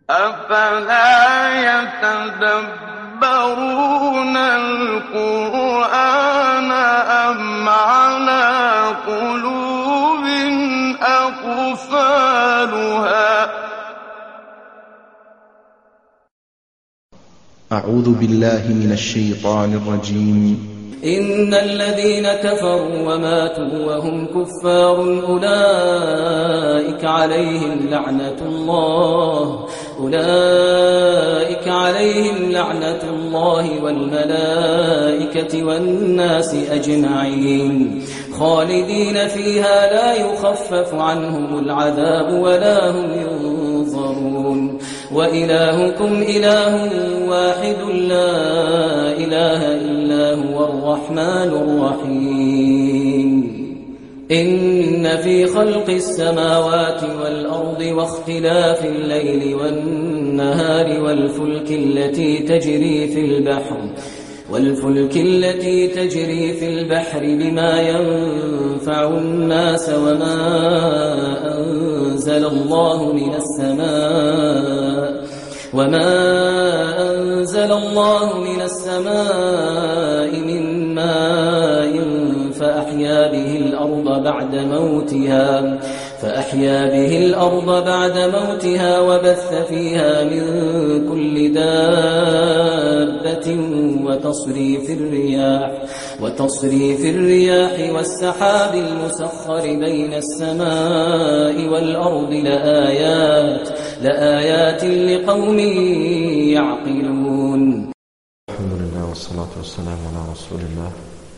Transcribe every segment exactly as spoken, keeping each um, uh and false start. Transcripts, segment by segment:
أفلا يتدبرون القرآن أم على قلوب أقفالها أعوذ بالله من الشيطان الرجيم. إن الذين كفروا وماتوا وهم كفار أولئك عليهم لعنة الله أولئك عليهم لعنة الله والملائكة والناس أجمعين خالدين فيها لا يخفف عنهم العذاب ولا هم ينظرون وإلهكم إله واحد لا إله إلا هو الرحمن الرحيم إن في خلق السماوات والأرض واختلاف الليل والنهار والفلك التي تجري في البحر والفلك التي تجري في البحر بما ينفع الناس وما أنزل الله من السماء وما أنزل الله من السماء من ماء فأحيا به الأرض بعد موتها فأحيا به الأرض بعد موتها وبث فيها من كل دابة وتصريف الرياح وتصريف الرياح والسحاب المسخر بين السماء والأرض لآيات لآيات لقوم يعقلون. الحمد لله والصلاة والسلام على رسول الله.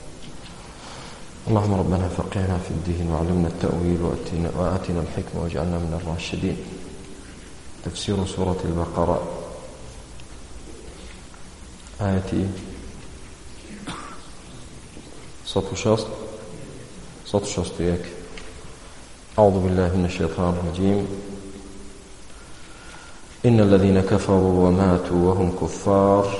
اللهم ربنا فقهنا في الدين وعلمنا التأويل وآتنا الحكمة واجعلنا من الراشدين. تفسير سورة البقرة آياتي صوت شخص صوت شخص إياك. أعوذ بالله من الشيطان الرجيم. إن الذين كفروا وماتوا وهم كفار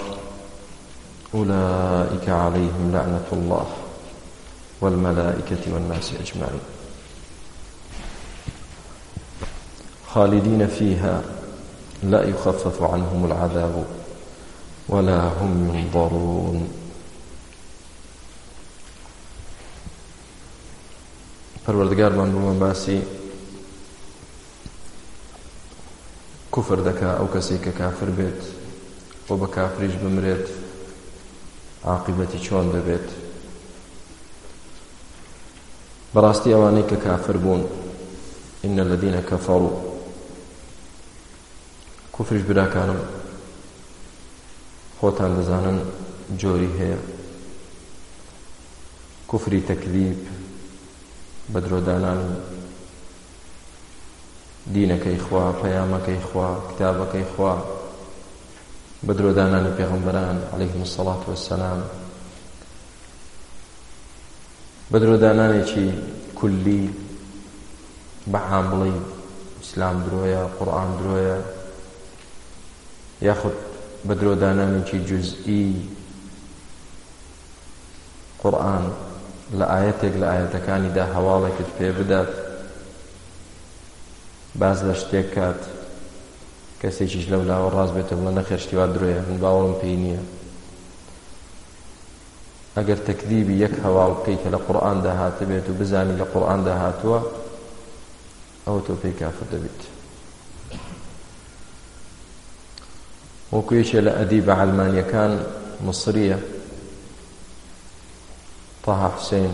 أولئك عليهم لعنة الله والملائكة والناس أجمعين خالدين فيها لا يخفف عنهم العذاب ولا هم ينظرون. پروردگار من بوومە باسی کوفر دەکا ئەو کەسێک کە کافر بێت و بە کافریش بمرێت عاقبەتی چۆن دەبێت. بەڕاستی ئەوانەی کە کافر بوون إن الذين كفروا کوفریش براکانم خۆتان دەزانن جۆری هەیە کوفری تەکذیب بە درۆدانانی دینەکەی خوا پەیامەکەی خوا کتابەکەی خوا بە درۆدانانی پێغەمبەران عەلەیهیمو السەڵات وەسسەلام بە درۆدانانێکی کولی بەعام بڵێ ئیسلام درۆیە قورئان درۆیە یاخود بە درۆدانانێکی جوزئی قورئان لە ئاەتێک لە ئاەتەکانیدا هەواڵێکت پێ بدات باز لە شتێک کات کەسێکیش لەولاوە ڕاست بێتە بڵێ نەخێر شتیوا درۆیە من باوەڕم پێی نییە. ئەگەر تەکذیبی یەک هەواڵ بکەی کە لە قورئاندا هاتە بێت و بزانی لە قورئاندا هاتووە ئەوە تۆ پێی کافر دەبیت. وەکو یەکێ لە ئەدیبە عەلمانیەکان مصریە طه حسين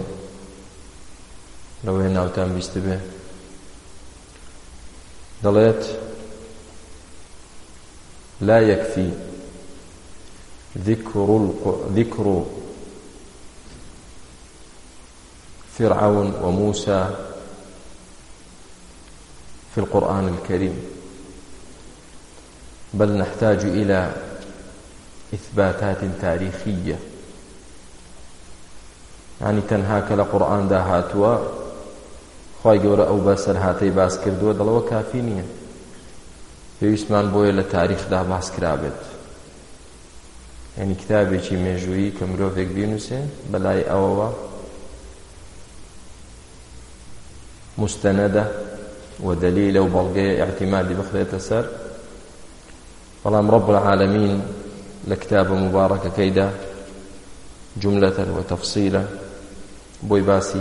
لەوەی ناوتان بیست بێ دەڵێت لا يكفي ذكر ذكر فرعون وموسى في القرآن الكريم بل نحتاج إلى إثباتات تاريخية. يعني تەنها کە لە قورئاندا هاتووە خوای گەورە ئەو بەسەر هاتەی باس کردووە دڵەوە کافی نییە پێویستمان بۆیە لە تاریخدا باس کرابێت. یعنی کتابێکی مێژوویی کە مرۆڤێک بینووسێ بەلای ئەوەوە مستەنەدە و دەلیلە و بەڵگەیە ئیعتیمادی بخرێتە سەر بەڵام رب العالمين لكتاب مبارك كيدا جملة وتفصيلا بۆی باسی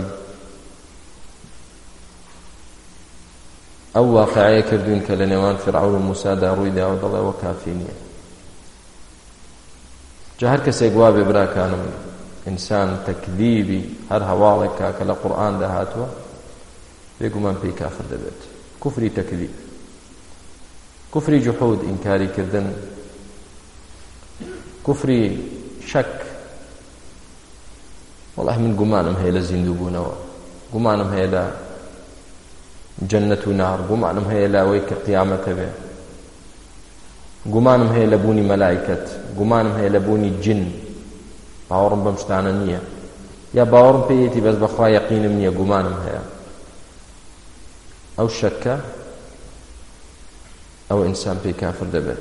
ئەو واقعەیە کردوین کە لە نێوان فرعون و موسادا ڕوویدا و دەڵێەوە کافی نییە. جا هەر کەسێک وا بێ براکانم ئینسان تەکذیبی هەر هەواڵێک کا کە لە قورئاندا هاتووە بێگومان پێی کافر دەبێت. کوفری تەکذیب، کوفری جحود ئینکاری کردن، کوفری شەک. والله من گومانم هەیە لە زیندوو بوونەوە، گومانم هەیە لە جەنەت و نار، گومانم هەیە لە ئەوەی کە قیامەتە بێ، گومانم هەیە لە بوونی مەلایکەت، گومانم هەیە لە بوونی جن. باوەڕم بەم شتانە نییە، یا باوەڕم پێیەتی بەس بەخوا یەقینم نییە، گومانم هەیە. ئەو شەکە ئەو ئینسان پێی کافر دەبێت.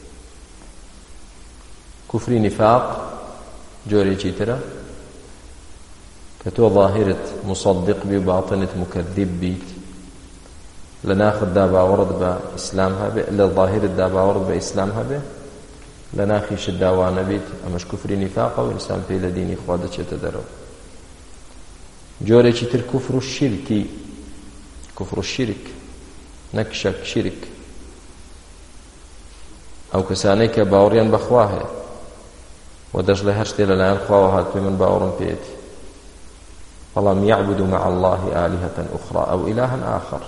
کوفری نیفاق جۆرێکی ترە کە تۆ ظاهرت مصدق بی و باطنت مکذب بیت، لە ناختدا باوەڕت بە ئیسلام هەبێ، لە ظاهرتدا باوەڕت بە ئیسلام هەبێ، لە ناخیشتدا وا نەبیت، ئەمەش کوفری نیفاقە و ئینسان پێی لە دینی خوا دەچێتە دەرەوە. جۆرێکی تر کوفر و شیرکی، کوفر و شیرک، نەک شەک، شیرک. ئەو کەسانەی کە باوەڕیان بەخوا هەیە و دەژڵێ هەر شتێ لەلایەن خواوە هاتووێ من باوەڕم پێێتی، بەڵام يعبد مع الله آلهة أخرى أو إلها آخر.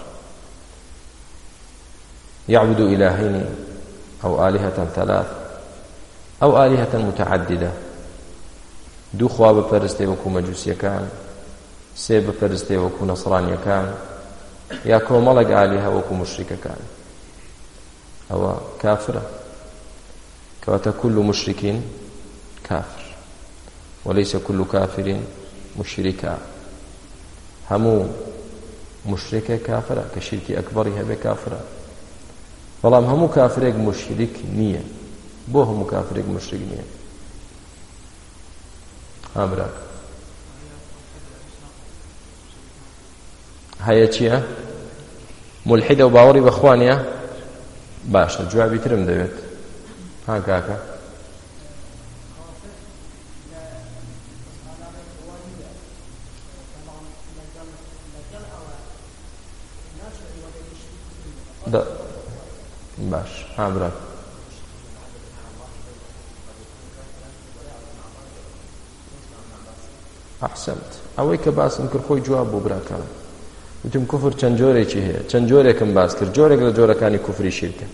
يعبد إلهين أو آلهة ثلاث أو آلهة متعددة. دوو خوا بپەرستێ وەکو مەجووسیەکان، سێ بپەرستێ وەکو نەسڕانیەکان، یا کۆمەڵێک ئالیهە وەکو مشریکەکان. ئەوە کافرە، کەواتە كل مشرك كافر وليس كل كافر مشركا. هەموو مشرکە کافرە کە شیرکی ئەکبەری هەبێ کافرە، بەڵام هەموو کافرێک مشریک نییە. بۆ هەموو کافرێک مشریک نییە؟ ها براک هەیە چییە؟ ملحیدە و باوەڕی بەخوا نییە؟ باشە، جوابی ترم دەوێت. ها کاکە باش، ها براک ئەحسەنت. ئەوەی کە باسم کرد خۆی جواب بۆ براکەم. وتم کوفر چەند جۆرێکی هەیە، چەند جۆرێکم باس کرد. جۆرێک لە جۆرەکانی کوفری شیرکە.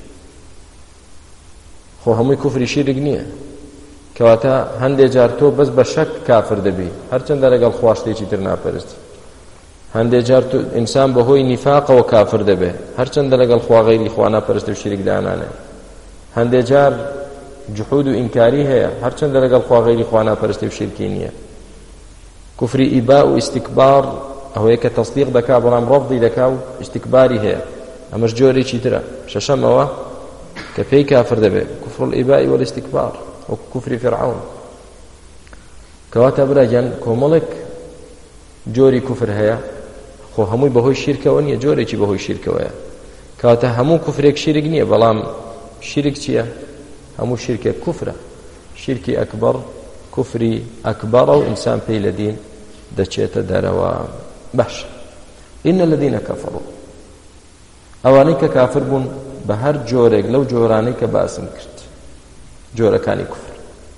خۆ هەمووی کوفری شیرک نییە، کەواتە هەندێک جار تۆ بەس بە شەک کافر دەبی، هەرچەندە لەگەڵ خوا شتێکی تر ناپەرستی. هەندێک جار ئینسان بەهۆی نیفاقەوە کافر دەبێ، هەرچەندە لەگەڵ خوا غەیری خوا ناپەرستێ و شیرک دانانێ. هەندێک جار جحود و ئینکاری هەیە، هەرچەندە لەگەڵ خوا غەیری خوا ناپەرستێ و شیرکی نییە. کوفری ئیبا و ئیستیکبار ئەوەیە کە تەصدیق دەکا بەڵام ڕەفضی دەکا و ئیستیکباری هەیە، ئەمەش جۆرێکی ترە. شەشەمەوە کە پێی کافر دەبێت کوفر الئیباء والاستیکبار وەکو کوفری فرعون. کەواتە براگیان کۆمەڵێک جۆری کوفر هەیە، خۆ هەمووی بەهۆی شیرکەوە نییە، جۆرێکی بەهۆی شیرکەوەیە. کەواتە هەموو کوفرێک شیرک نییە، بەڵام شیرک چییە؟ هەموو شیرکێک کوفرە. شیرکی ئەکبەر کوفری ئەکبەرە و ئینسان پێی لە دین دەچێتە دەرەوە. باش، ئین الذین کەفەڕوا، ئەوانەی کە کافر بوون بە هەر جۆرێک لەو جۆرانەی کە باسم کرد، جۆرەکانی کوفر.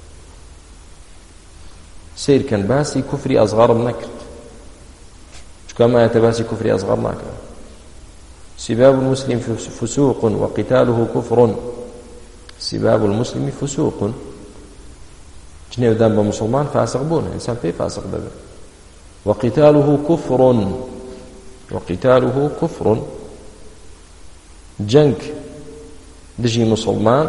سیرکەن باسی کوفری ئەزغەرم نەکرد، چکە ئەم ئایەتە باسی کوفری ئەزغەر ناکرد. سباب المسلم فسوق وقتاله كفر. سباب المسلم فسوق، جنێودان بە مسلمان فاسق بوون، ئینسان پێی فاسق دەبێت. وقتاله كفر، وقتاله كفر، جنگ دژی مسلمان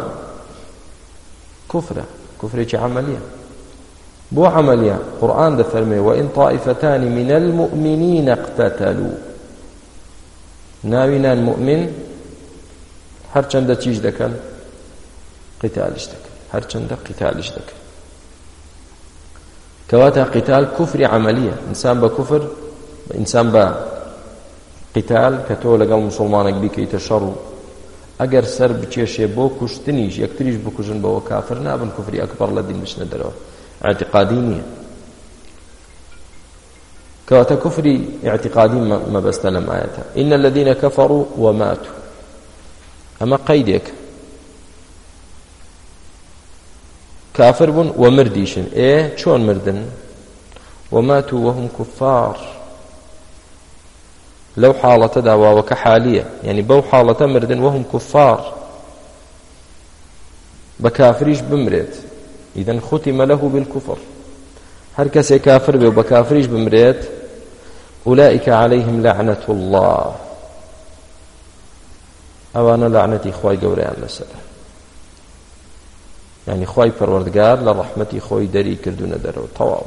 كفرة، كفرێکی عملية. بۆ عملية قورآن دەفەرمێ وإن طائفتان من المؤمنين اقتتلوا. ناوینان مؤمن هەرچەندە چیش دەکەن؟ قتالش دەکەن، هەرچەندە قتالش دەکەن. کەواتە قتال کوفری عملية، ئینسان بە کوفر، ئینسان بە قتال کە تۆ لەگەڵ مسلمانێک بیکەیتە شەڕ و ئەگەر سەر بچێشێ بۆ کوشتنیش یەکتریش بکوژن بەوە کافر نابن کوفری ئەکبەر لە دین بچنە دەرەوە اعتقادی نییە کەواتە کوفری اعتقادی مەبەستە لەم ئاەتە إن الذين كفروا وماتوا ئەمە قەیدێک كافر بون ومرديشن ايه چون مردن وماتوا وهم كفار لو حالة داوا وكحالية يعني بو حالة مردن وهم كفار بكافريش بمريت إذن ختم له بالكفر هر كسي كافر بي وبكافريش بمريت أولئك عليهم لعنة الله أوانا لعنتي خواي قوريان لسنة يعني خواي پروردگار لرحمتي خوي دري كردون درو طواو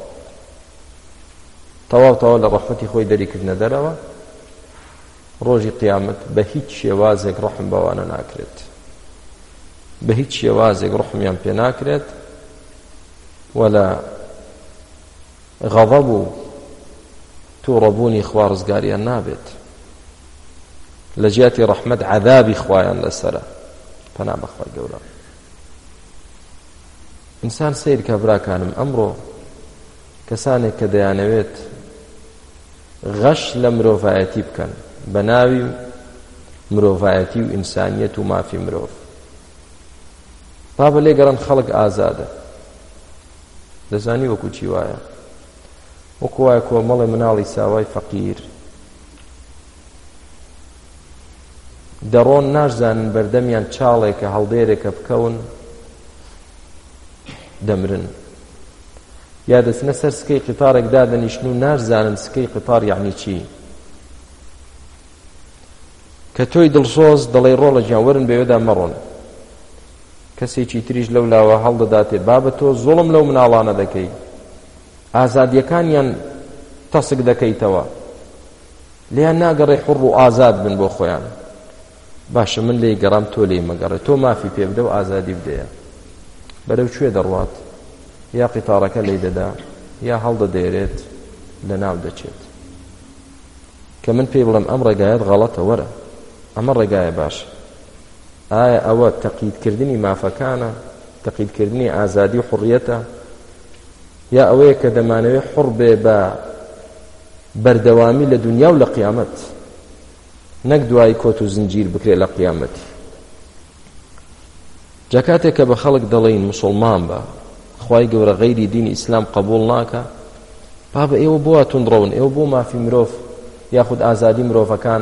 طواو طواو لرحمتي خوي دري كردون درو روجي قيامت بهيج شوازك رحم بوانا ناكرت بهيج شوازك رحم يان بي ناكرت ولا غضبوا توربوني خوارزقاريا نابت لجياتي رحمت عذابي خوايان لسرا فنام اخواي قولا ئینسان سیر کە براکانم ئەمڕۆ کەسانێک کە دەیانەوێت غەش لە مرۆڤایەتی بکەن بە ناوی مرۆڤایەتی و ئینسانیەت و مافی مرۆڤ با بە لێگەڕن خەڵک ئازادە دەزانی وەکو چی وایە وەکو وایە کۆمەڵێ مناڵی ساوای فەقیر دەڕۆن ناشزانن بەردەمیان چاڵێکە هەڵدێرێکە بکەون دەمرن یا دەچنە سەر سکەی قیتارێک دادەنیشن و ناشزانن سکەی قیتار یعنی چی کە تۆی دڵسۆز دەڵێ ڕۆڵە گیان وەرن بەوێدا مەڕۆن کەسێکی تریش لەو لاوە هەڵدەداتێ بابە تۆ زوڵم لەو مناڵانە دەکەی ئازادیەکانیان تەسک دەکەیتەوە لێیان ناگەڕێ حوڕ و ئازاد بن بۆ خۆیان باشە من لێی گەڕام تۆ لێی مەگەڕێ تۆ مافی پێ بدە و ئازادی بدەیە بەرەو کوێ دەڕوات یا قیتارەکە لێی دەدا یا هەڵدەدێرێت لە ناو دەچێت کە من پێی بڵێم ئەم ڕێگایەت غەڵەتە وەرە ئەمە ڕێگایە باش ئایا ئەوە تەقییدکردنی مافەکانە تەقییدکردنی ئازادی و حوڕیەتە یا ئەوەیە کە دەمانەوێت حوڕ بێ بە بەردەوامی لە دنیا و لە قیامەت نەک دوای کۆت و زنجیر بکرێت لە قیامەتی جا کاتێک کە بە خەڵک دەڵێن موسڵمان بە خوای گەورە غەیری دینی ئیسلام قبول ناکە با بە ئێوە بۆ تونڕەون ئێوە بۆ مافی مرۆڤ یاخود ئازادی مرۆڤەکان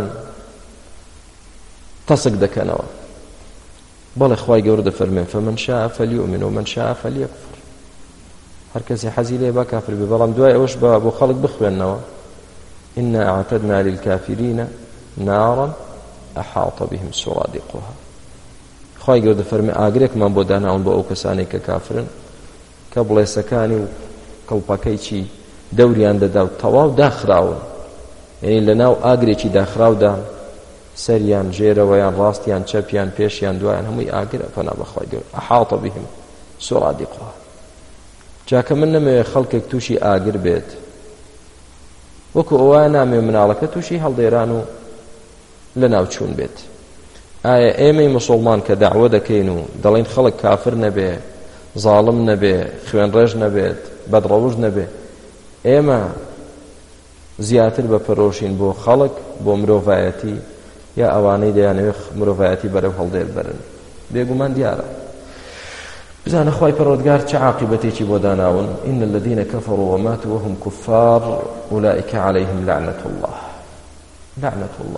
تەسک دەکەنەوە بەڵێ خوای گەورە دەفەرمێن فمن شاء فليؤمن ومن شاء فليكفر هەر کەسێ حەزی لێ با کافر بێ بەڵام دوای ئەوەش بە بۆ خەڵک بخوێننەوە إنا أعتدنا للكافرين نارا أحاط بهم سرادقها خوای گەورە دەفەرمێ ئاگرێکمان بۆ داناون بۆ ئەو کەسانێک کە کافرن کە بڵێسەکانی و کەڵپەکەی چی دەوریان دەدا و تەواو داخراون یعنی لە ناو ئاگرێکی داخراودا سەریان ژێرەوەیان ڕاستیان چەپیان پێشیان دوایان هەمووی ئاگرە پەنا بەخوای گەورە ئەحاط بهم سرادقها جاکە من نەمەوێت خەڵکێک تووشی ئاگر بێت وەکو ئەوە نامێ مناڵەکە تووشی هەڵدێران و لە ناو چوون بێت ئایا ئێمەی موسڵمان کە داعوە دەکەین و دەڵێن خەڵک کافر نەبێ زاڵم نەبێ خوێن ڕێژ نەبێت بەدڕەوژ نەبێ ئێمە زیاتر بەپەرۆشین بۆ خەڵک بۆ مرۆڤایەتی یا ئەوانەی دەیانەوێت مرۆڤایەتی بەرەو هەڵدێر بەرن بێگومان دیارە بزانە خوای پەروەردگار چه عاقبەتێکی بۆ داناون إن الذين كفروا وماتوا وهم كفار أولئك عليهم لعنة الله لعنة الله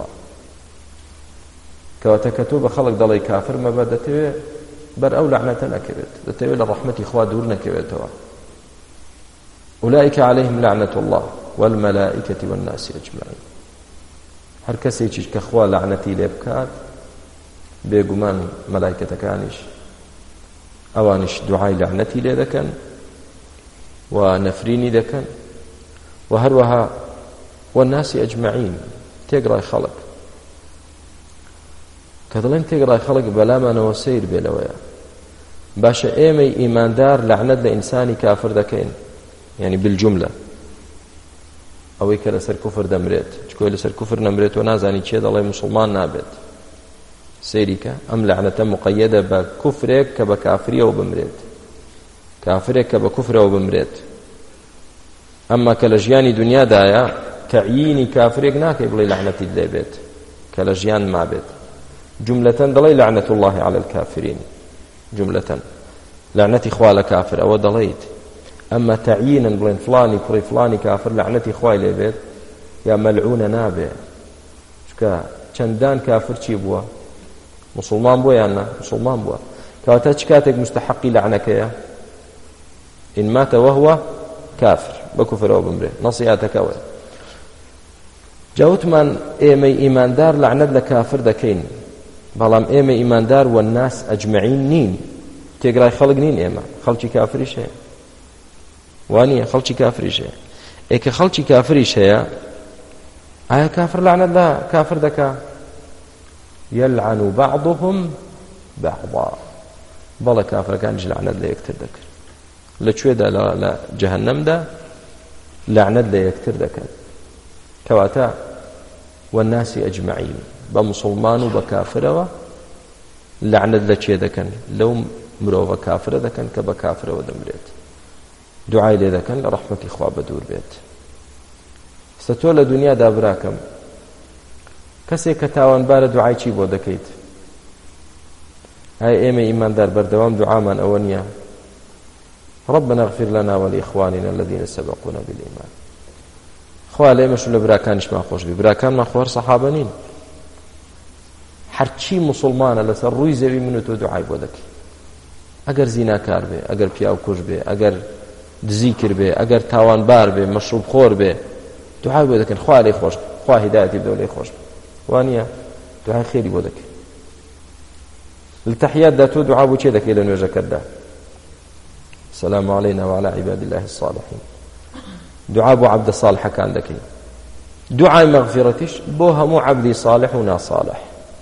کەواتە کە تۆ بە خەڵک دەڵێ کافر مەبە دەتەوێت بەر ئەو لعنەتە نەکەوێت دەتەوێت لە ڕەحمەتی خوا دوور نەکەوێتەوە أولئك عليهم لعنة الله والملائكة والناس أجمعين هەر کەسێکیش کە خوا لعنەتی لێ بکات بێگومان مەلایکەتەکانیش ئەوانیش دوعای لعنەتی لێ دەکەن و نەفرینی دەکەن و هەروەها والناس أجمعين تێگڕای خەڵک کە دەڵێن تێگڕای خەڵک بەلامانەوە سیر بێ لەوەیە باشە ئێمەی ئیماندار لعنەت لە ئینسانی کافر دەکەین یعنی بالجملە ئەوەی کە لەسەر کوفر دەمرێت چکۆی لەسەر کوفر نەمرێت و نازانی چێ دەڵێ موسڵمان نابێت سيريكا أم لعنة مقيدة بكفرك كبكافرية وبمريد كافرك كبكفرة وبمريد أما كالجياني دنيا دايا تعييني كافرك ناكي بلي لعنة الله بيت كالجيان ما بيت جملة دلي لعنة الله على الكافرين جملة لعنة إخوة كافر أو دليت أما تعيينا بلين فلاني كري فلاني كافر لعنة إخوة لبيت يا ملعون نابع شكا چندان كافر چي بوا مسلمان بوا يانا مسلمان بوا كواتا چكاتك مستحقي لعنك يا إن مات وهو كافر بكفر أو بمره نصياتك أول جاوت من إيمي إيمان دار لعنة لكافر دكين بلام إيمي إيمان دار والناس أجمعين نين تقرأي خلق نين إيما خلقي كافري شيء وانية خلقي كافري شيء إيك خلقي كافري شيء آية كافر لعنة لا كافر دكا يلعن بعضهم بعضا بلا كافر كان جل لعنة لا يكتر دكر لشوي دا لا, لا جهنم دا لعنة لا يكتر دكر كواتا والناس أجمعين بمسلمان وبكافر لعنة لا شيء دكن لو مروا كافر دكن كبكافر ودمريت دعاء لي دكن لرحمة إخوة بدور بيت ستولى دنيا دابراكم كسي كتاوان بار دعاء چی بۆ دەکەیت هاي ئێمە ئیماندار بەردەوام دعامان ئەوە نییە ربنا اغفر لنا ولإخواننا الذين سبقونا بالإيمان خوا لێمەش لە براکانیشمان خۆش بی براکانمان خۆر سەحابە نین هەرچی مسلمانە لەسەر ڕووی زەوی من و تۆ دوعای بۆ دەکەی ئەگەر زیناکار بێ ئەگەر پیاو کوژ بێ ئەگەر دزی کرد بێ ئەگەر تاوانبار بێ مەشروب خۆر بێ دوعای بۆ دەکەن خوا لێی خۆش خوا هیدایەتی بدە و لێی خۆش وانە دوعای خێری بۆ دەکەی لە تەحیاتدا تۆ دوعا بۆ چێ دەکەی لە نوێژەکەتدا السلام علينا وعلى عباد الله الصالحين دعاء بو عبد صالح كان دكي دعاء مغفرتش بو همو عبدي صالح ونا صالح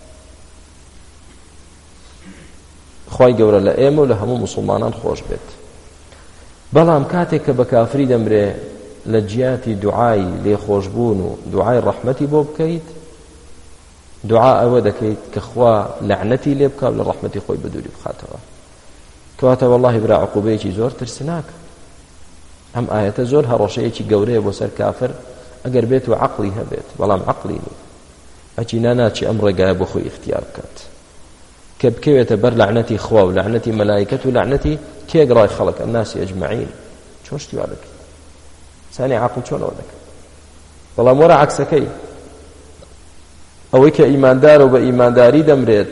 خوي جورا لا ايمو لهمو مسلمانان خوش بيت بلام كاتك بكافري دمري لجياتي دعاء لي خوشبون دعاء رحمتي بو بكيت دعاء او دكيت كخوا لعنتي لي بكا لرحمتي خوي بدوري بخاتوا كواتا والله برا عقوبيتي زور ترسناك هم آيات زور هەڕۆشەیەکی گەورەیە بۆ سەر کافر ئەگەر بێت و عەقڵی هەبێت بەڵام عەقڵی نییە ئەچی ناناچی ئەم ڕێگایە بۆ خۆی اختیار بکات کە بکەوێتە بەر لەعنەتی خوا و لەعنەتی مەلایکەت و لەعنەتی تێگڕای خەڵک الناسی ئەجمەعین چۆن شتی وا دەکەیت سانی عەقڵ چۆنەوە دەکەیت بەڵام وەرە عەکسەکەی ئەوەی کە ئیماندارە و بە ئیمانداری دەمرێت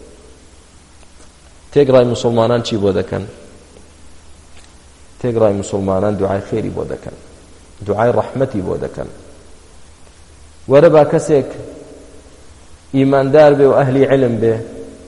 تێگڕای موسڵمانان چی بۆ دەکەن تێگڕای موسڵمانان دوعای خێری بۆ دەکەن دوعای ڕەحمەتی بۆ دەکەن وەرە با کەسێک ئیماندار بێ و ئەهلی علم بێ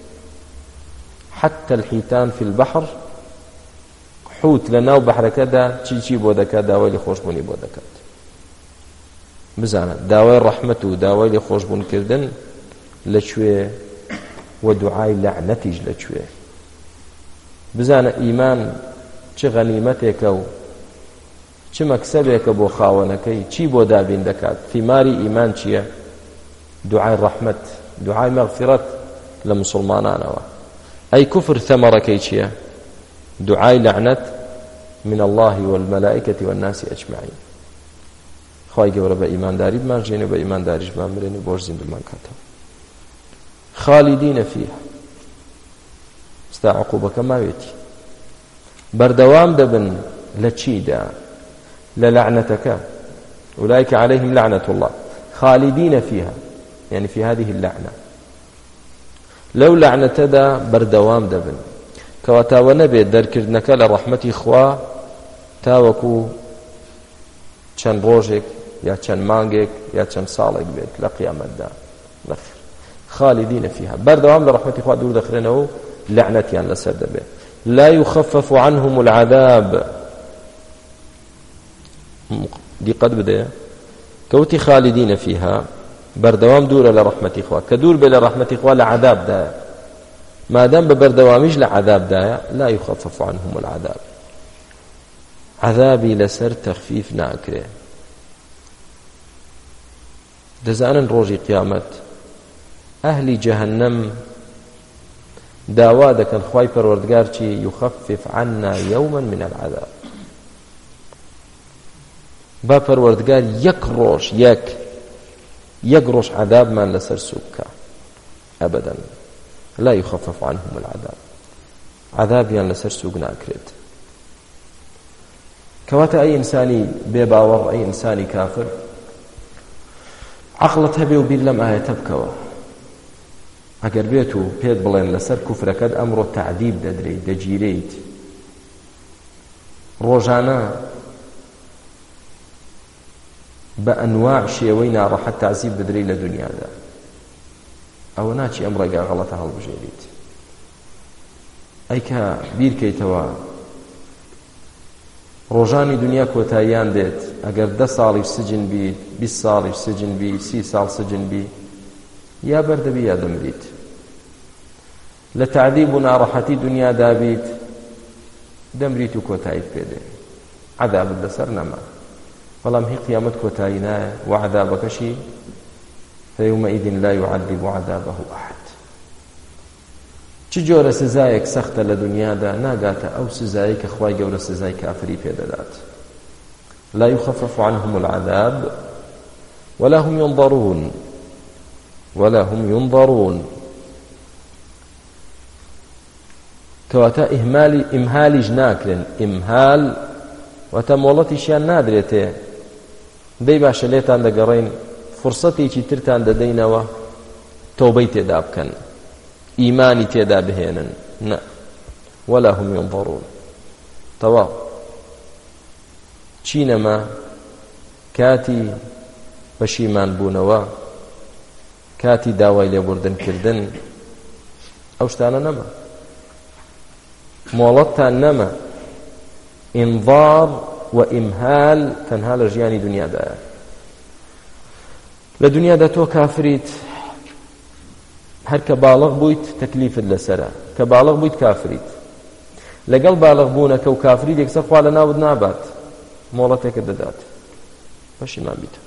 حتى الحيتان في البحر حوت لەناو بەحرەکەدا چی چی بۆ دەکات داوای لێ خۆشبوونی بۆ دەکات بزانە داوای ڕەحمەت و داوای لێ خۆشبوونکردن لەکوێ و دوعای لەعنەتیش لەکوێ بزانە ئیمان چ غەنیمەتێکە و چ مەکسەبێکە بۆ خاوەنەکەی چی بۆ دابین دەکات ثیماری ئیمان چییە دوعای ڕەحمەت دوعای مەغفیرەت لە موسڵمانانەوە ئەی کوفر ثەمەرەکەی چییە دوعای لەعنەت من الله والملائكة والناس أجمعين خوای گەورە بە ئیمانداری بمانژێنێ بە ئیمانداریش بمرێنێ بۆش زیندومان کاتەوە خالدین فیها ستا عقوبەکە ماوێتی بەردەوام دەبن لە چیدا لە لەعنەتەکە أولئك عليهم لعنة الله خالدين فيها يعني في هذه اللعنة لو لعنتدا بەردەوام دەبن کەواتاوە نەبێت دەرکردنەکە لە ڕەحمەتی خوا تاوەکو چەند ڕۆژێک یا چەند مانگێک یا چەند ساڵێک بێت لە قیامەتدا لەخیر خالدين فيها بەردەوام لە ڕەحمەتی خوا دوور دەخرێنەوە لعنتيان لەسەر دەبێت لا يخفف عنهم العذاب دقت بدأ كوتي خالدين فيها بردوام دور لرحمة إخوة كدور بلا رحمة إخوة لعذاب دا ما دام ببردوامج لعذاب دا لا يخفف عنهم العذاب عذابي لسر تخفيف ناكره دزانا روجي قيامت أهل جهنم داوا دەکەن خوای پەروەردگار چی یخفف عنا یوما من العذاب با پەروەردگار یەک ڕۆژ یەک یەک ڕۆژ عذابمان لەسەر سووک بکە ئەبەدەن لا يخفف عنهم العذاب عذابیان لەسەر سووک ناکرێت کەواتە ئەی ئینسانی بێباوەڕ ئەی ئینسانی کافر عەقڵت هەبێ و بیر لەم ئایەتە بکەوە ئەگەر بێت و پێت بڵێن لەسەر کوفرەکەت ئەمڕۆ تەعدیب دەدرێیت دەگیرێیت ڕۆژانە بە ئەنواع شێوەی ناڕەحەت تەعزیب بدرێیت لە دنیادا ئەوە ناچی ئەم ڕێگا غەڵەتە هەڵبژێریت ئەیکە بیرکەیتەوە ڕۆژانی دنیا کۆتاییان دێت ئەگەر دە ساڵیش سجن بیت بیست ساڵیش سجن بی سی ساڵ سجن بی یا بەردەبی یا دەمریت لە تەعذیب و ناڕەحەتی دنیادا بیت دەمریت و کۆتاییت پێدێ عەذابت لەسەر نەما بەڵام هی قیامەت کۆتایی نایە و عەذابەکەشی فيومئذ لا يعذب عذابه أحد چ جۆرە سزایەک سەختە لە دنیادا ناگاتە ئەو سزایی کە خوای گەورە سزای کافری پێدەدات لا يخفف عنهم العذاب ولا هم ينظرون ولا هم ينظرون کەواتە ئیهمالی ئیمهالیش ناکرێن ئیمهال واتە مۆڵەتیشیان نادرێتێ دەی باشە لێتان دەگەڕێین فرسەتێکی ترتان دەدەینەوە تۆبەی تێدا بکەن ئیمانی تێدا بهێنن نە ولا هم ينظرون تەواو چینەما کاتی پەشیمان بوونەوە کاتی داوای لێبوردنکردن ئەو شتانە نەما مۆڵەتتان نەما ئینظار و ئیمهال تەنها لە ژیانی دنیادایە لە دنیادا تۆ کافریت هەر کە باڵغ بوویت تەکلیفت لەسەرە کە باڵغ بوویت کافریت لەگەڵ باڵغ بوونەکە و کافریت یەکسەر خوا لە ناوت نابات مۆڵەتێکت دەدات پەشیمان بیتە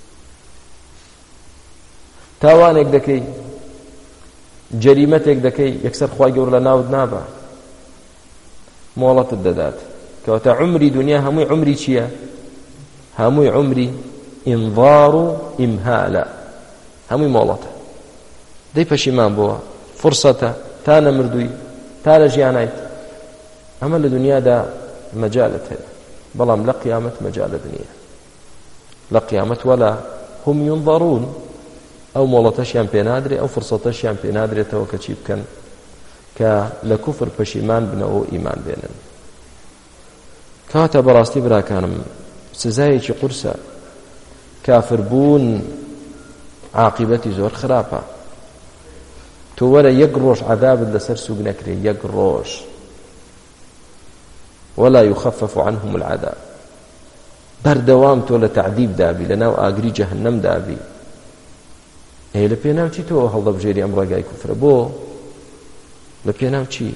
تاوانێک دەکەی جەریمەتێک دەکەی یەکسەر خوای گەورە لە ناوت نابات مۆڵەتت دەدات کەواتە عمری دنیا هەمووی عمری چییە هەمووی عمری ئینظار و ئیمهالە هەمووی مۆڵەتە دەی پەشیمان بووە فرسەتە تا نەمردووی تا لە ژیانیت ئەمە لە دنیادا مەجالت هەیە بەڵام لە قیامەت مەجالت نییە لە قیامەت وەلا هم ينظرون ئەو مۆڵەتەشیان پێ نادرێت ئەو فرسەتەشیان پێ نادرێتەوە کە چی بکەن کە لە کوفر پەشیمان بنەوە و ئیمان بێنن کاتە بەڕاستی براکانم سزایەکی قورسە کافربوون عاقبەتی زۆر خراپە تۆ وەرە یەک ڕۆژ عەذابت لەسەر سووک نەکرێ یەک ڕۆژ ولا يخفف عنهم العذاب بەردەوام تۆ لە تەعذیب دابی لە ناو ئاگری جەهەنەم دابی ئێ لە پێناو چی تۆ هەڵدەبژێری ئەم ڕێگای کوفرە بۆ لە پێناو چی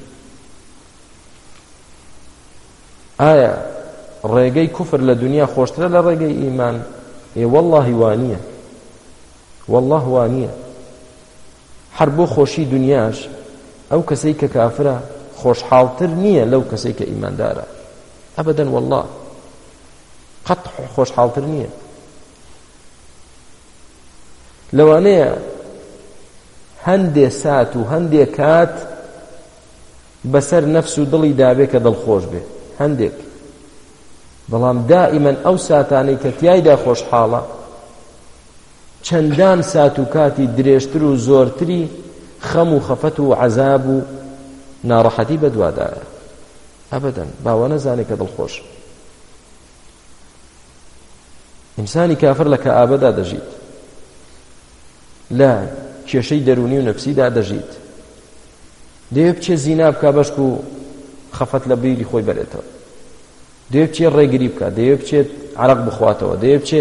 ئایا ڕێگەی کوفر لە دنیا خۆشترە لە ڕێگەی ئیمان ئێ والله وانییە والله وانییە هەر بۆ خۆشی دنیاش ئەو کەسەی کە کافرە خۆشحاڵتر نییە لەو کەسەی کە ئیماندارە ئەبەدەن والله قەت خۆشحاڵتر نییە لەوانەیە هەندێ سات و هەندێ کات بەسەر نەفس و دڵی دابێ کە دڵخۆش بێ هەندێک بەڵام دائیمەن ئەو ساتانەی کە تیایدا خۆشحاڵە چەندان سات و کاتی درێژتر و زۆرتری خەم و خەفەت و عەزاب و ناڕەحەتی بەدوادایە ئەبەدەن باوە نەزانێ کە دڵخۆش ئینسانی کافر لە کەئابەدا دەژیت لە کێشەی دەرونی و نەفسیدا دەژیت دەیە بچێ زینا بکا بەشک و خەفەت لە بیری خۆی بەرێتەوە دەیە بچێ ڕێگری بکات دەیە بچێت عەرەق بخواتەوە دەیە بچێ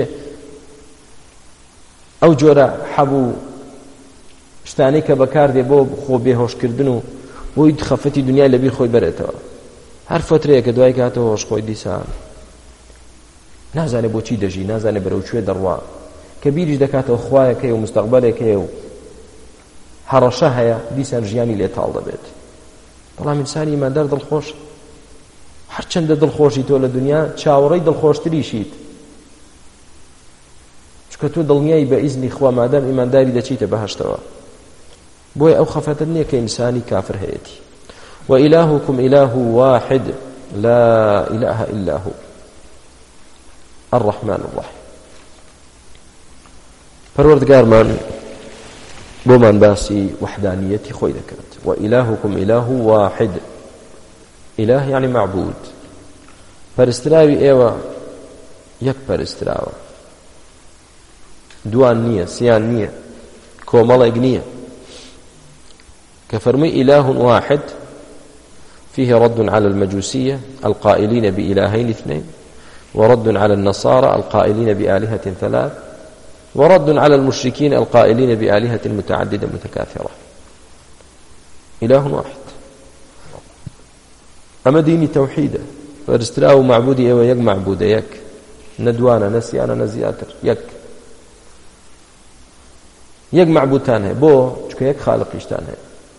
ئەو جۆرە حەبوو شتانەی کە بەکاردێ بۆ خۆ بێهۆشکردن و بۆی خەفەتی دنیای لەبیر خۆی بەرێتەوە هەر فترەیەکە دوای کاتەوە هۆش خۆی دیسان نازانێ بۆچی دەژی نازانێ بەرەو کوێ دەڕوا کە بیریش دەکاتەوە خوایەکەی و مستەقبەلێکەیە و هەڕەشە هەیە دیسان ژیانی لێ تاڵ دەبێت بەڵام ئینسانی ئیماندار دڵخۆش هەرچەندە دڵخۆشی تۆ لە دنیا چاوەڕێی دڵخۆشتریشیت چونکە تۆ دڵنیایی بە ئیزنی خوا مادام ئیمانداری دەچیتە بەهەشتەوە بۆیە ئەو خەفەتت نییە کە ئینسانی کافر هەیەتی وإلهكم إله واحد لا إله إلا هو الرحمن الرحيم پەروەردگارمان بۆمان باسی وحدانیەتی خۆی دەکات وإلهكم إله واحد إله يعني معبود پەرستراوی ئێوە یەک پەرستراوە دوان نییە سیان نییە کۆمەڵێک نییە کە فەرمووی إله واحد فيه رد على المجوسية القائلين بإلهين اثنين ورد على النصارى القائلين بآلهة ثلاث ورد على المشركين القائلين بآلهة متعددة متكاثرة إله واحد أما ديني توحيده فارستراو معبودي أو يك معبود يك ندوانا نسيانا نزياتر يك يك معبودتان هي بو چكو يك خالق يشتان هي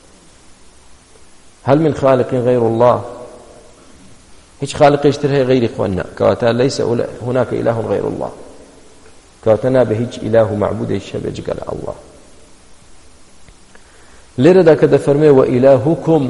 هل من خالق غير الله هيش خالق يشتر هي غير إخواننا كواتا ليس هناك إله غير الله كواتنا بهيج إله معبود الشبه قال الله لردا كذا فرمي وإلهكم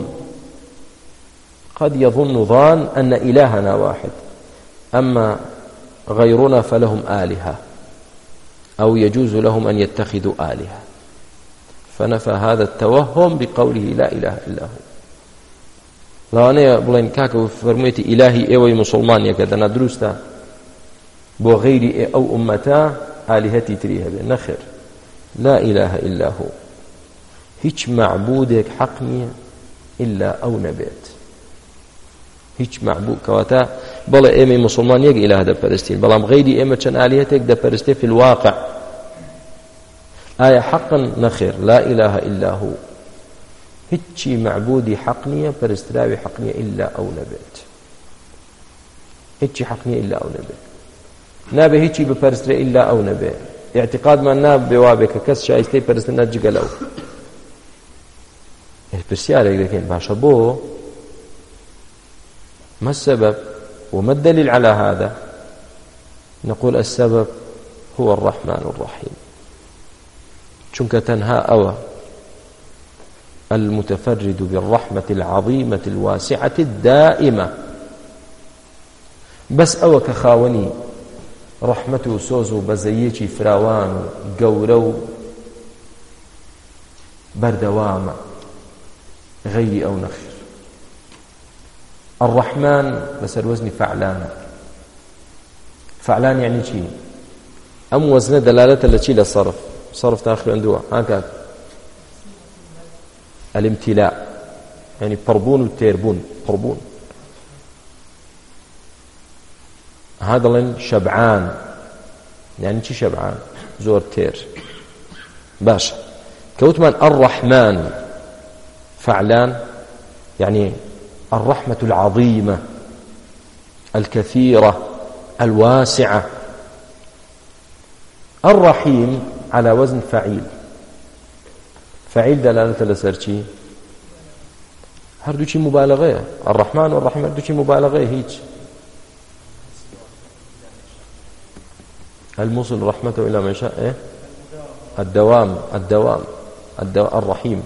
قد يظن ظان أن إلهنا واحد أما غيرنا فلهم آلهة أو يجوز لهم أن يتخذوا آلهة فنفى هذا التوهم بقوله لا إله إلا هو لو أنا بلين كاكو فرميتي إلهي إيوي مسلمان يكذا دروستا بو غيري أو أمتا آلهتي تريها نخر لا إله إلا هو هيج معبودك حقني إلا أو نبيت هيج معبود كواتا بلا إيمي مسلمان يك إله دا برستين بلا غيري إيمي كان آلهتك دا برستين في الواقع آية حقا نخر لا إله إلا هو هيج معبودي حقني برستراوي حقني إلا أو نبيت هيج حقني إلا أو نبيت نابه هیچی بپەرسترێ ئیلا ئەو نەبێ اعتقادمان نابێ وابێ کە کەس شایستەی پەرستن نەجگە لەو پرسیارێک دەکەین باشە بۆ ما السبب وما الدليل على هذا نقول السبب هو الرحمن الرحيم چونکە تەنها ئەوە المتفرد بالرحمة العظيمة الواسعة الدائمة بس ئەوە کە خاوەنی رحمة و سوز و بەزەیەکی فراوان و گەورە و بەردەوامە غەیری ئەو نەخیر الرحمن بەسەر وەزنی فعلان فعلان يعني چی ئەم وەزنە دەلالەتە لە چی لە صرف صرف تا خوێندووە هاکات الامتلاء يعني پڕبوون و تێربوون پڕبوون هذا لن شبعان يعني شي شبعان زور تير باش كوتمان الرحمن فعلان يعني الرحمة العظيمة الكثيرة الواسعة الرحيم على وزن فعيل فعيل دلالة لسرشي هردوشي مبالغة الرحمن والرحيم هردوشي مبالغة هيج الموصل رحمته إلى من شاء إيه؟ الدوام الدوام الدوام الرحيم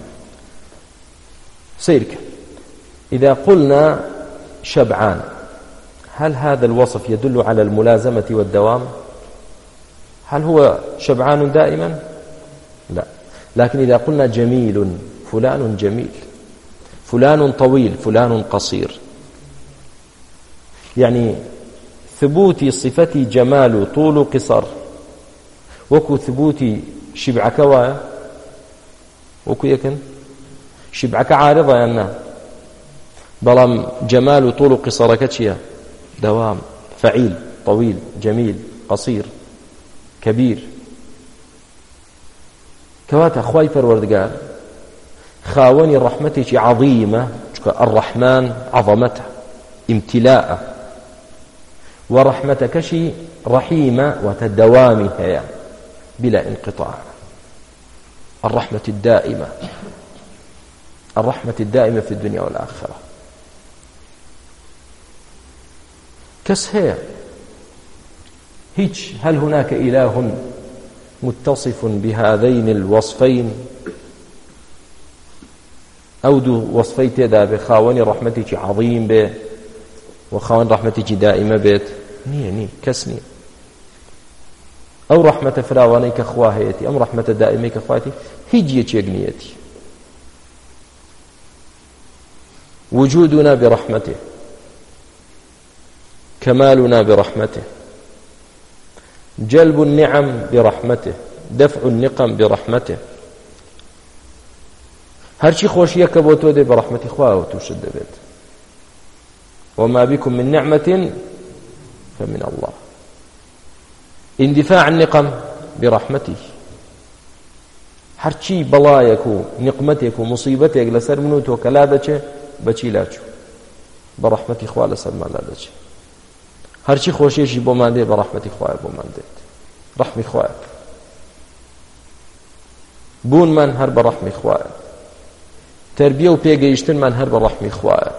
سيرك إذا قلنا شبعان هل هذا الوصف يدل على الملازمة والدوام؟ هل هو شبعان دائما؟ لا لكن إذا قلنا جميل فلان جميل فلان طويل فلان قصير يعني ثبوتي صفتي جمال طول قصر وكو ثبوتي شبعك وايا وكو يكن شبعك عارضة يعني بلام جمال طول قصرك تشيا دوام فعيل طويل جميل قصير كبير كواتا خواي پروردگار خاوني رحمتي عظيمة الرحمن عظمته امتلاءه ورحمتك شي رحيمة وتدوامها بلا انقطاع الرحمة الدائمة الرحمة الدائمة في الدنيا والآخرة. كس هي هيج هل هناك إله متصف بهذين الوصفين أو دو وصفي تدا بخاون رحمتك عظيم به وخاون رحمتك دائمة بيت نية نية كسني أو رحمة فراواني كخواهيتي أم رحمة دائمة كخواهيتي هيجية يقنيتي. وجودنا برحمته، كمالنا برحمته، جلب النعم برحمته، دفع النقم برحمته. هرشي خوشية كبوتو دي برحمة إخواه وتوشد بيت. وما بكم من نعمة فمن الله. اندفاع النقم برحمته. هرشي بلايك نقمتك ومصيبتك لسر منوت وكلادك بچی لاچو برحمة إخواه لسر ما لادك. هرشي خوشيشي بومان دي برحمة إخواه بومان ديت. رحمة إخواه بون من هر برحمة إخواه. تربية وبيجيشتن من هر برحمة إخواه.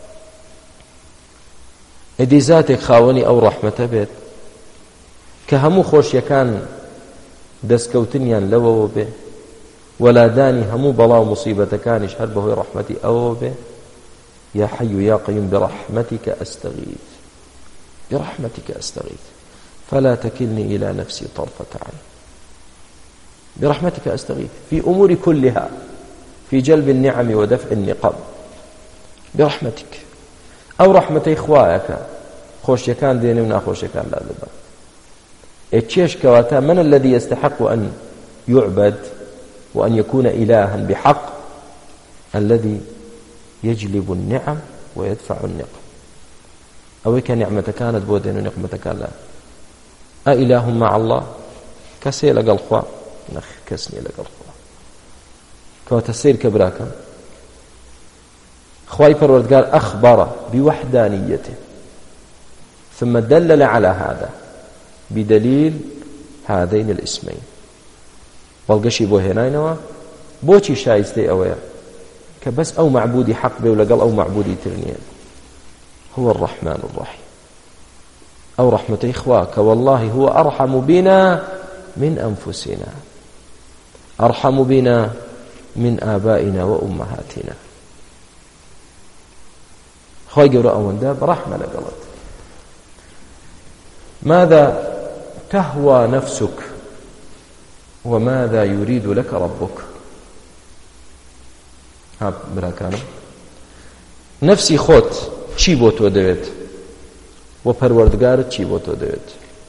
ادي ذاتك خاوني أو رحمة بيت كهمو خوش يكان دسكوتنيان لو به ولا داني همو بلا ومصيبة كانش هر بهو رحمتي أو به. يا حي يا قيوم برحمتك أستغيث برحمتك أستغيث فلا تكلني إلى نفسي طرفة عين. برحمتك أستغيث في أمور كلها، في جلب النعم ودفع النقم برحمتك. أو رحمة إخوائك خوش يكان ديني وناخوش يكان لا ذبا. اتشيش كواتا من الذي يستحق أن يعبد وأن يكون إلها بحق؟ الذي يجلب النعم ويدفع النقم. أو كان نعمة كانت بودين ونقمة كان لا. أإله مع الله كسي لقى الخوا نخ كسني لقى الخوا كواتا السير كبراكا. خواي پروردگار أخبر بوحدانيته ثم دلل على هذا بدليل هذين الاسمين. بلغشي بو هناينوا بوشي شايستي أويا كبس أو معبودي حق بي ولقل أو معبودي ترنين هو الرحمن الرحيم. أو رحمة إخواك والله هو أرحم بنا من أنفسنا، أرحم بنا من آبائنا وأمهاتنا. خواهي قولوا أول ده برحمة لقلت. ماذا تهوى نفسك وماذا يريد لك ربك؟ ها براكانم نفسي خوت چی بۆ تۆ دەوێت و پەروەردگارت چی بۆ تۆ دەوێت؟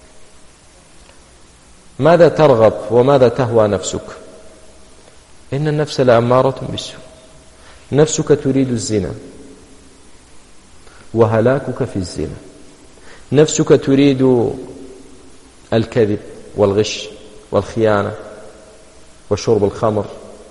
ماذا ترغب وماذا تهوى نفسك؟ إن النفس لأمارة بالسوء. نفسك تريد الزنا وهلاكك في الزنا. نفسك تريد الكذب والغش والخيانة وشرب الخمر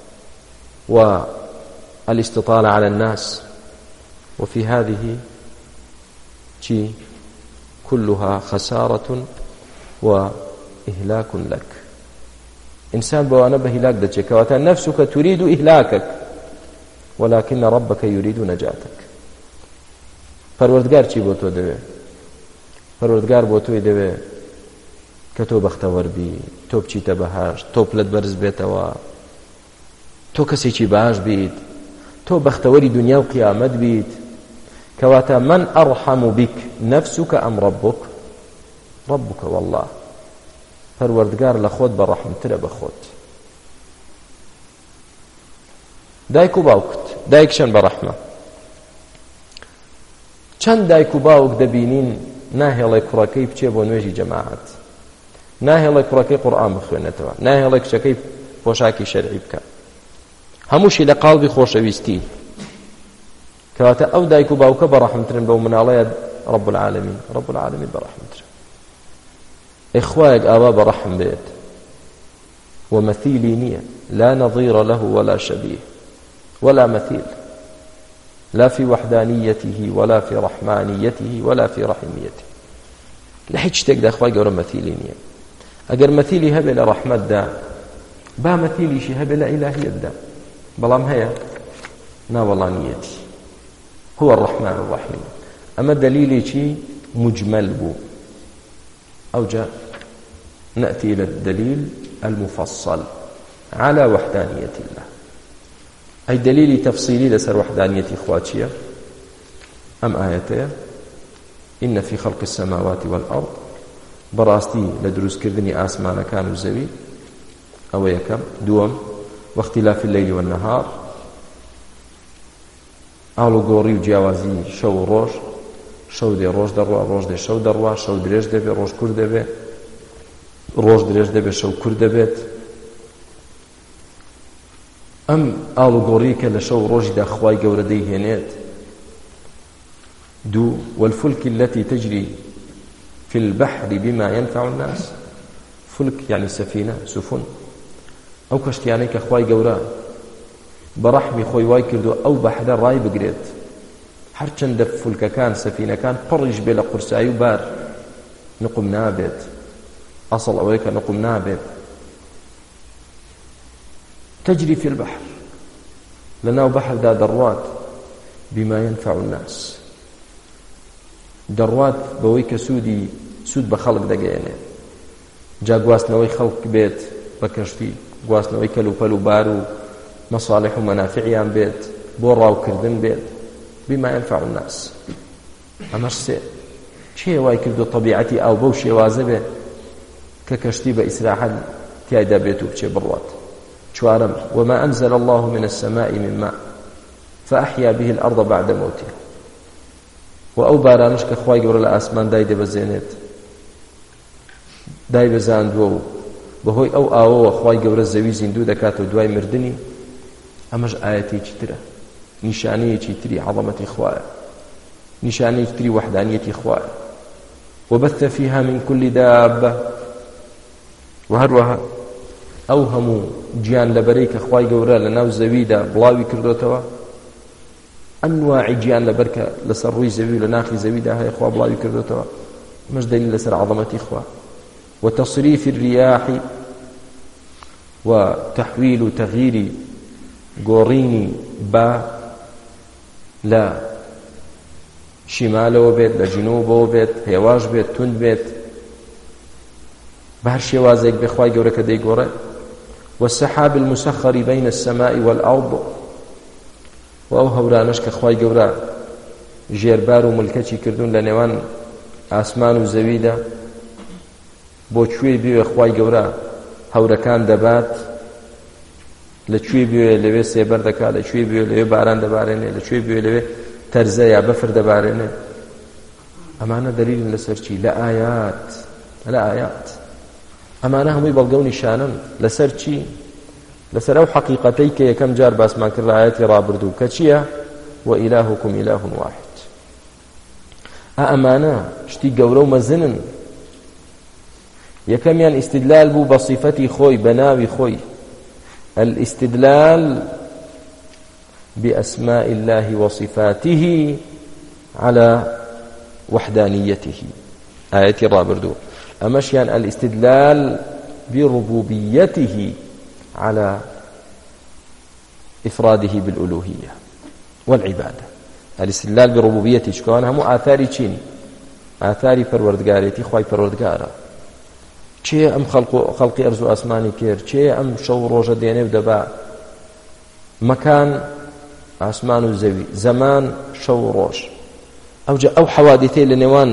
والاستطالة على الناس. وفي هذه شيء كلها خسارة وإهلاك لك. إنسان بوانا بهلاك دجك وتن نفسك تريد إهلاكك ولكن ربك يريد نجاتك. پروردگار چی بۆ تۆ دەوێ؟ پەروەردگار بۆ تۆی دەوێ کە تۆ بەختەوەر بی، تۆ بچیتە بەهاشت، تۆ پلت بەرز بێتەوە، تۆ کەسێکی باش بیت، تۆ بەختەوەری دنیا و قیامەت بیت. کەواتە من ئەڕحەم بک نفسك ئەم ربك؟ ربك والله. پەروەردگار لە خۆت بەڕەحمترە بە خۆت. دایک و باوکت دایکشان بەڕەحمە. چەند دایک و باوک دەبینین ناهێڵێ کوڕەکەی بچێ بۆ نوێژی جەماعەت، ناهێڵێ کوڕەکەی قورئان بخوێنێتەوە، ناهێڵێ کچەکەی پۆشاکی شەرعی بکە، هەمووشی لە قاڵبی خۆشەویستی. کەواتە ئەو دایک و باوکە بەڕەحمترن بەو مناڵەیە رب العالمین. رب العالمین بەڕەحمترە. إخوائك آبا برحم بيت ومثيلي نية لا نظير له ولا شبيه ولا مثيل، لا في وحدانيته ولا في رحمانيته ولا في رحميته. لحيش تقدر أخوائك أولا مثيلي نية. أقر مثيلي هبه لرحمة دا با مثيلي شي هبه لإلهية دا بلام هيا ناوەڵانیەتی هو الرحمن الرحيم أما دليلي مجمل بو أو جاء نأتي إلى الدليل المفصل على وحدانية الله أي دليل تفصيلي لسر وحدانية إخواتية أم آياتي إن في خلق السماوات والأرض براستي لدروس كردني آسمان كانوا زوي أو يكم دوم واختلاف الليل والنهار ئاڵ و گۆڕی و جیاوازی شەو و ڕۆژ شەو دێ ڕۆژ دەڕوا ڕۆژ دێ شەو دەڕوا شەو درێژ دەبێت ڕۆژ کورت دەبێت ڕۆژ درێژ دەبێت شەو کورت دەبێت ئەم ئاڵ و گۆڕی کە لە شەو و ڕۆژیدا خوای گەورە دەیهێنێت دوو والفلك التي تجري في البحر بما ينفع الناس فلك يعني سفينة سفن ئەو کەشتیانەی کە خوای گەورە بەڕەحمی خۆی وای کردو ئەو بەحرە ڕای بگرێت هەرچەندە فولکەکان سەفینەکان پڕیش بێ لە قورسایی و بار نقم نابێت ئەسڵ ئەوەیە کە نقم نابێت تجري في البحر لەناو بەحردا دەڕوات بما ينفع الناس دەڕوات بەوەی کە سوودی سوود بە خەڵک دەگەیەنێت جا گواستنەوەی خەڵک بێت بە کەشتی گواستنەوەی کەلوپەل و بار و مصالح و منافعیان بێت بۆ ڕاوکردن بێت بما ينفع الناس ئەمەش سێ چێ وای کردو طبیعەتی ئاو بەو شێوازە بێ کە کەشتی بە ئیسراحەت تیایدا بێت و بچێ بڕوات چوارەم وما أنزل الله من السماء من ماء فأحيا به الأرض بعد موتها وأو بارانش کە خوای گەورە لە ئاسمان دای دەبەزێنێت دای بەزاندووە و بەهۆی ئەو ئاوەوە خوای گەورە زەوی زیندوو دەکاتەوە دوای مردنی ئەمەش ئاەتێکی ترە نیشانەیەکی تری عەظەمەتی خوایە نیشانەیەکی تری وەحدانیەتی خوایە وبث فيها من كل دابة وهروها ئەو هەموو گیان لەبەرەی کە خوای گەورە لەناو زەویدا بڵاوی کردوتەوە ئەنواعی گیان لەبەر کە لەسەر ڕووی زەوی و لە ناخی زەویدا هەیە خوا بڵاوی کردوتەوە مەش دلیل لەسەر عەظەمەتی خوا وتصريف الرياح وتحويل تغيير گۆڕینی با لە شیمالەوە بێت لە جنوبەوە بێت هێواش بێت تند بێت بە هەر شێوازێک بێ خوای گەورە کە دەیگۆڕێت والسحاب المسخر بين السماء والأرض وأو هەورانش کە خوای گەورە ژێربار و ملکەچی کردوون لە نێوان ئاسمان و زەویدا بۆ کوێی بوێ خوای گەورە هەورەکان دەبات لەکوێ بوێ لەوێ سێبەر دەکات لەکوێ بوێ لەوێ باران دەبارێنێ لەکوێ بوێ لەوێ تەرزە یا بەفر دەبارێنێ ئەمانە دەلیلن لەسەر چی لە ئایات لە ئایات ئەمانە هەمووی بەڵگە و نیشانن لەسەر چی لەسەر ئەو حەقیقەتەی کە یەکەم جار باسمان کرد لە ئایەتی ڕابردوو کە چییە وإلهكم إله واحد ئەمانە شتی گەورە و مەزنن یەکەمیان استدلال بوو بە صیفەتی خۆی بە ناوی خۆی الاستدلال بأسماء الله وصفاته على وحدانيته آية الرابردو أمشيان الاستدلال بربوبيته على إفراده بالألوهية والعبادة الاستدلال بربوبيته شكوان هم آثاري چيني آثاري پروردگاريتي خواهي پروردگارا چێ ئەم خەڵقی ئەرز و ئاسمانی کرد چێ ئەم شەو ڕۆژە دێنێ و دەبا مەکان ئاسمان و زەوی زەمان شەو و ڕۆژ ئەوجا ئەو حەوادیتەی لە نێوان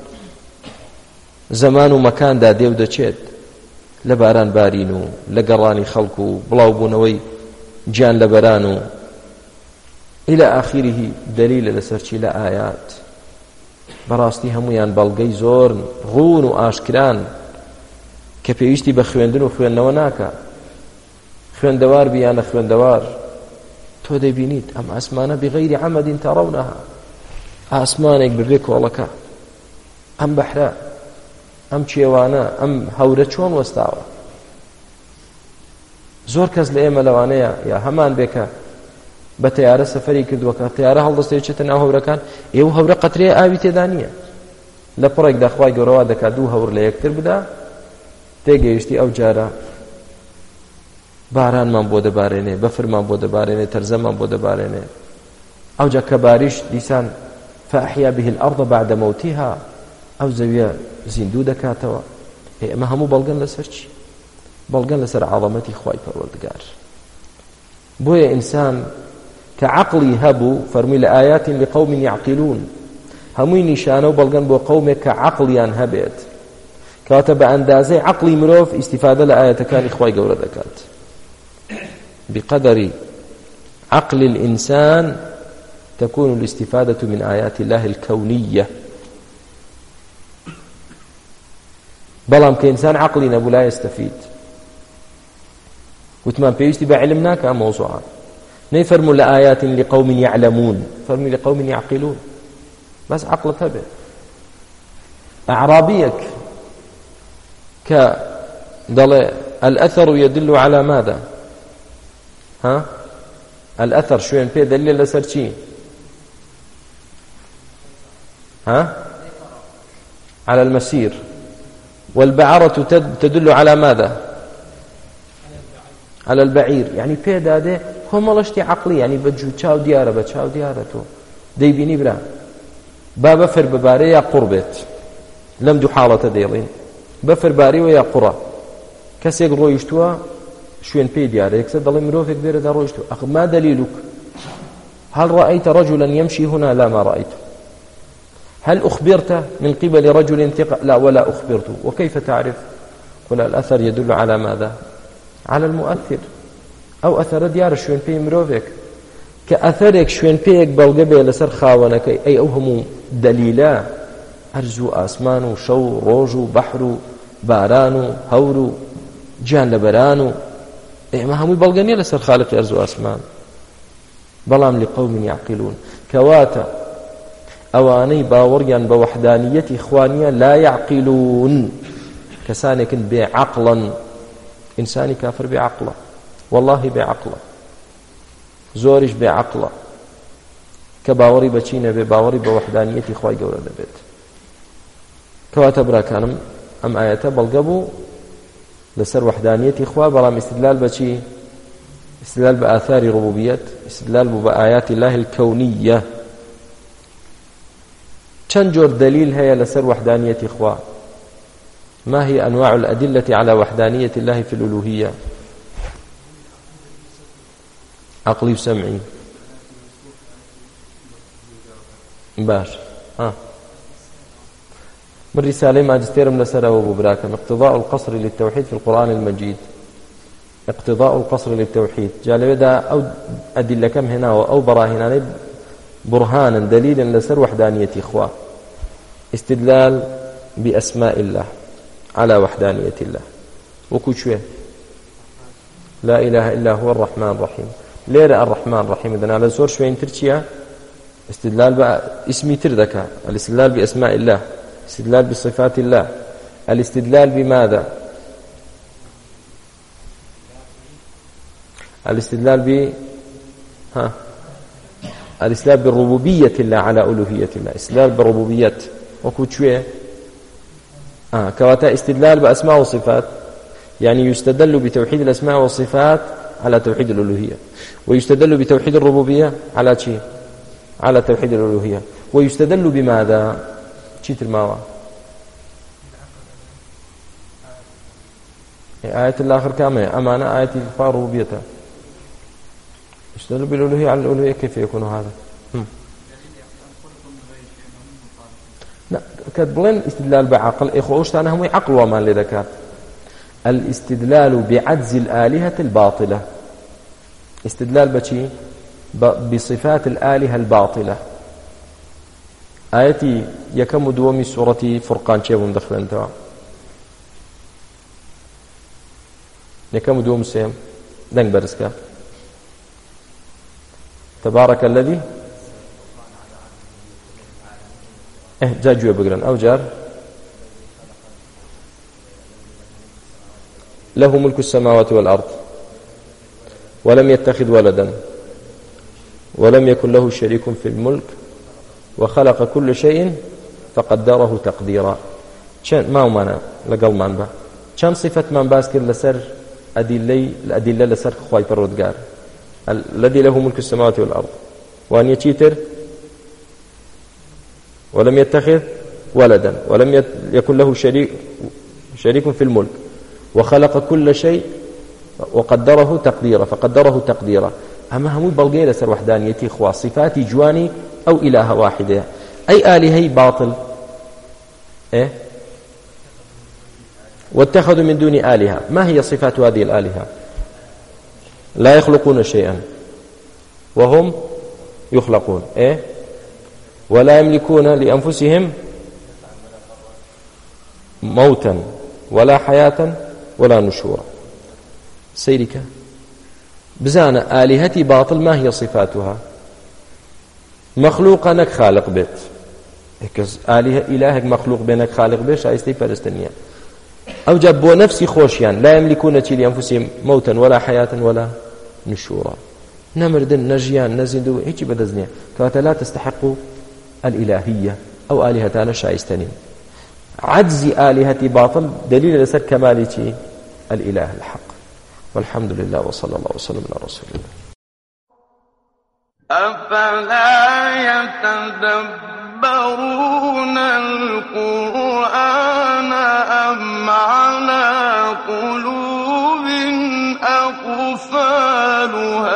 زەمان و مەکاندا دێ و دەچێت لە باران بارین و لە گەڕانی خەڵک و بڵاوبوونەوەی گیان لە بەران و إلى آخره دلیل لەسەرچی لە ئایات بەڕاستی هەمویان بەڵگەی زۆر ڕوون و ئاشکران کە پێویستی بە خوێندن و خوێندنەوە ناکە خوێندەوار بیانە خوێندەوار تۆ دەبینیت ئەم ئاسمانە بغەیری عەمەدین تەڕەونەها ئاسمانێک ببێ کۆڵەکە ئەم بەحرە ئەم کێوانە ئەم هەورە چۆن وەستاوە زۆر کەس لە ئێمە لەوانەیە یا هەمان بێکە بە تەیارە سەفەری کردووە کە تەیارە هەڵدەستێت چێتە ناو هەورەکان ئێوە هەورە قەترەیە ئاوی تێدا نییە لە پڕێکدا خوای گەورەوا دەکات دوو هەور لە یەکتر بدا تێگەیشتی ئەو جارە بارانمان بۆ دەبارێنێ بەفرمان بۆ دەبارێنێ تەرزەمان بۆ دەبارێنێ أو جا كباريش ديسان فأحيا به الأرض بعد موتها أو زوية زندو دكاتوا ما همو بلغن لسرش بلغن لسر عظمتي خواي پروردگار بويا إنسان كعقلي هبو فرمي لآيات لقوم يعقلون هموي نشانه بلغن بو قوم كعقليان هبت كاتب أندازي عقلي مروف استفادة لآية كان إخواي قولة دكات بقدر عقل الإنسان تكون الاستفادة من آيات الله الكونية بلام كإنسان عقلي نبو لا يستفيد وتمان بيستي بعلمنا كان موضوعا نيفرموا لآيات لقوم يعلمون فرموا لقوم يعقلون بس عقل ثبت أعرابيك كدل الأثر يدل على ماذا ها الأثر شوين بيه دليل لسرشي ها على المسير والبعرة تدل على ماذا على البعير يعني بيه داده هم لشتي عقلي يعني بجو تشاو ديارة بتشاو ديارته دي بيني برا بابا فر بباري يا قربت لم دو حالة ديلين بفر باري ويا قرى كسيك رويشتوا شوين بي ديارة يكسر ضل مروفك بير دا رويشتوا أخ ما دليلك هل رأيت رجلا يمشي هنا لا ما رأيته هل أخبرت من قبل رجل ثقة لا ولا أخبرت وكيف تعرف قل الأثر يدل على ماذا على المؤثر أو أثر ديار شوين بي مروفك كأثرك شوين بيك بلغبه لسر خاونك أي أوهم دليلا أرزو آسمان وشو روج بحر باران هور جان لبران إيه ما هم بلغني لسر خالق أرزو آسمان بلام لقوم يعقلون كواتا أواني باوريا بوحدانية إخوانيا لا يعقلون كسانك بعقلا إنساني كافر بعقله والله بعقله زورش بعقله كباوري بچينه بباوري بوحدانية إخواني قولا لبيت كواتا براكانم أم آياتا بلقبو لسر وحدانية إخوة برام استدلال بشي استدلال بآثار ربوبية استدلال بآيات الله الكونية تنجر دليل هي لسر وحدانية إخوة ما هي أنواع الأدلة على وحدانية الله في الألوهية عقلي وسمعي باش ها من رسالة ماجستير من لسر أبو براكم اقتضاء القصر للتوحيد في القرآن المجيد اقتضاء القصر للتوحيد جالب دا أو أدلة كم هنا أو براهنا برهانا دليلا لسر وحدانية إخوة استدلال بأسماء الله على وحدانية الله وكوشوه لا إله إلا هو الرحمن الرحيم ليرى الرحمن الرحيم إذن على زور شوين ترشيا استدلال باسمي تردك الاستدلال بأسماء الله الاستدلال بصفات الله الاستدلال بماذا الاستدلال ب ها الاستدلال بالربوبية الله على ألوهية الله استدلال بالربوبية وكوشوه آه كواتا استدلال بأسماء وصفات يعني يستدل بتوحيد الأسماء والصفات على توحيد الألوهية ويستدل بتوحيد الربوبية على شيء على توحيد الألوهية ويستدل بماذا شيء الماوى آية الآخر كامية أمانة آية إخبار ربوبيته يستدل بالألوهية على الألوهية كيف يكون هذا لا كتبلين استدلال بعقل إخوة أنا هم عقل وما لذكات الاستدلال بعجز الآلهة الباطلة استدلال بشي بصفات الآلهة الباطلة آياتي يكم دومي سورة فرقان شيء مدخل انتوا يكم دوم سيم دنگ برسكا تبارك الذي اه جاجوا بقرن أو جار له ملك السماوات والأرض ولم يتخذ ولدا ولم يكن له شريك في الملك وخلق كل شيء فقدره تقديرا ما هو معنى لقل من با كم صفة من باسكر لسر أدلة الأدلة لسر خواي پروردگار الذي له ملك السماوات والأرض وأن يتيتر ولم يتخذ ولدا ولم يكن له شريك شريك في الملك وخلق كل شيء وقدره تقديرا فقدره تقديرا. أما هم بلغير سر وحدانيتي خوا صفات جواني أو إله واحدة أي آلهي باطل إيه؟ واتخذوا من دون آلهة. ما هي صفات هذه الآلهة؟ لا يخلقون شيئا وهم يخلقون إيه؟ ولا يملكون لأنفسهم موتا ولا حياة ولا نشورا. سيرك بزانا آلهتي باطل. ما هي صفاتها؟ مخلوق نك خالق بيت آلهة إلهك مخلوق بينك خالق بيت شايستي فلسطينية أو جابوا نفسي خوشيان لا يملكون لأنفسهم موتا ولا حياة ولا نشورا. نمردن نجيان نزندو هيك بدزنيا كواتا لا تستحقوا الإلهية أو آلهتان شايستنين. عجز آلهتي باطل دليل لسر كمالتي الإله الحق. والحمد لله وصلى الله وسلم على رسول الله. أفلا يتدبرون القرآن أم على قلوب أقفالها